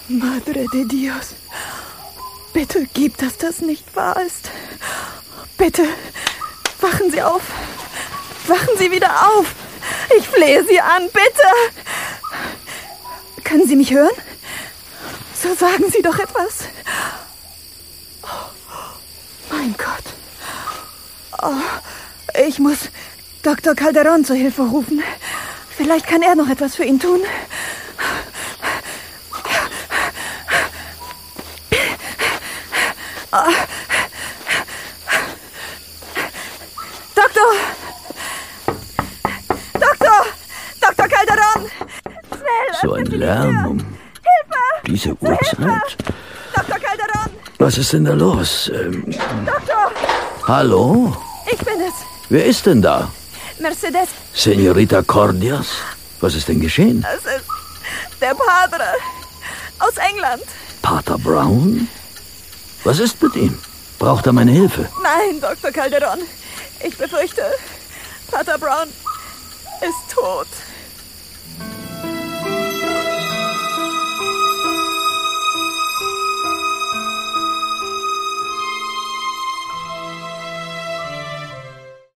Madre de Dios. Bitte gib, dass das nicht wahr ist. Bitte, wachen Sie auf. Wachen Sie wieder auf. Ich flehe Sie an, bitte. Können Sie mich hören? So sagen Sie doch etwas. Oh, mein Gott. Oh, ich muss Dr. Calderón zur Hilfe rufen. Vielleicht kann er noch etwas für ihn tun. Oh. Dr. Calderón! Schnell! So ein Lärm. Hilfe! Diese Uhrzeit? Dr. Calderón! Was ist denn da los? Doktor! Hallo? Ich bin es. Wer ist denn da? Mercedes. Senorita Cordias? Was ist denn geschehen? Es ist der Padre aus England. Pater Brown? Was ist mit ihm? Braucht er meine Hilfe? Nein, Dr. Calderón. Ich befürchte, Pater Brown ist tot.